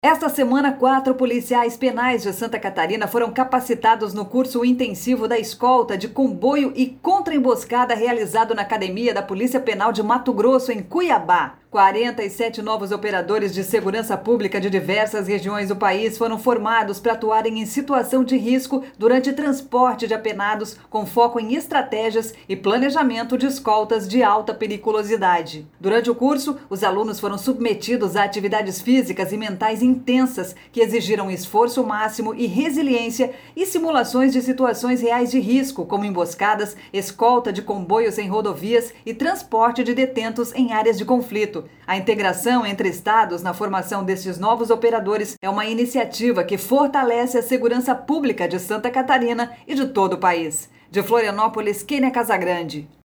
Esta semana, 4 policiais penais de Santa Catarina foram capacitados no curso intensivo da escolta de comboio e contra-emboscada realizado na Academia da Polícia Penal de Mato Grosso, em Cuiabá. 47 novos operadores de segurança pública de diversas regiões do país foram formados para atuarem em situação de risco durante transporte de apenados, com foco em estratégias e planejamento de escoltas de alta periculosidade. Durante o curso, os alunos foram submetidos a atividades físicas e mentais intensas que exigiram esforço máximo e resiliência e simulações de situações reais de risco, como emboscadas, escolta de comboios em rodovias e transporte de detentos em áreas de conflito. A integração entre estados na formação destes novos operadores é uma iniciativa que fortalece a segurança pública de Santa Catarina e de todo o país. De Florianópolis, Kênia Casagrande.